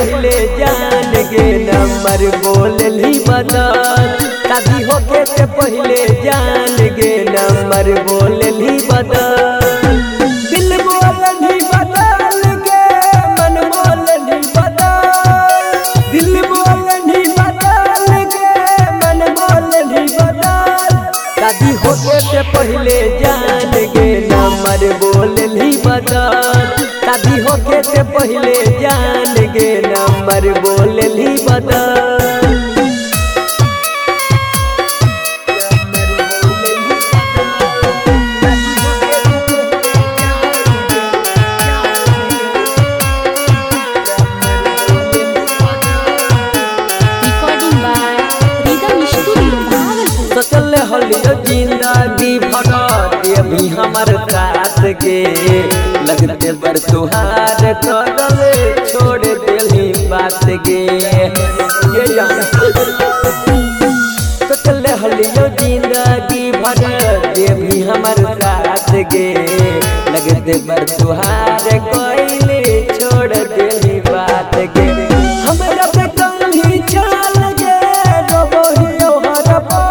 पहले जान गे नंबर बोलली बदल। शादी होके से पहले जान गे नंबर बोलली बदल। दिल बोलली बदल गे मन बोलली बदल। दिल बोलली बदल गे मन बोलली बदल। शादी होके से पहले जान गे नंबर बोलली बदल। शादी होके से पहले जान गे नंबर बोलली बदल। सोचल हलियो जिंदगी भगत अभी हमार साथ गे। लगते बर तुहार करले छोड़ देली बात गे। सोचल हलियो जिंदगी भगत अभी हमार साथ गे। लगते बर तुहार कोइले छोड़ देली बात गे। हमरा पे कहीं चल गे रोबहियो हरपा।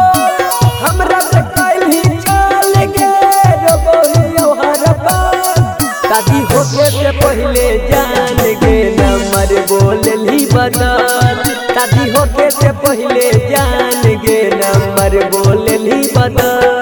शादी होके से पहले जान गे नंबर बोलली बदल। शादी होके से पहले जान गे नंबर बोलली बदल।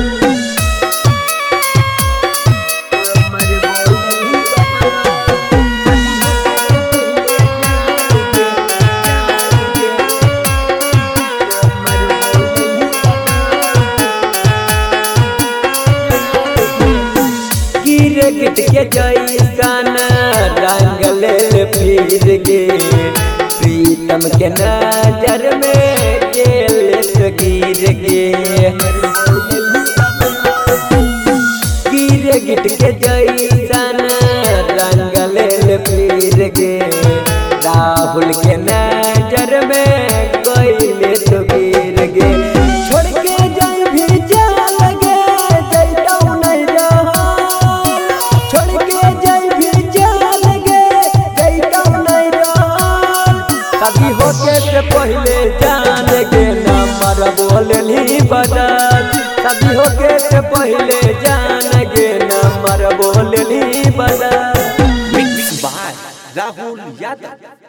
गिट के जैसन रंगले फिर गे। प्रीतम के नजर में गेल तो गिर गे। गिट के जैसन रंगले फिर गे। राहुल के नजर में कोइले तो गिर गे। छोड़ के जाई भी जाल गे जैतौ नहीं रहा। शादी होके से पहले जान गे नंबर बोलली बदल। शादी होके से पहले जान गे नंबर बोलली बदल। Mix by Rahul Yadav.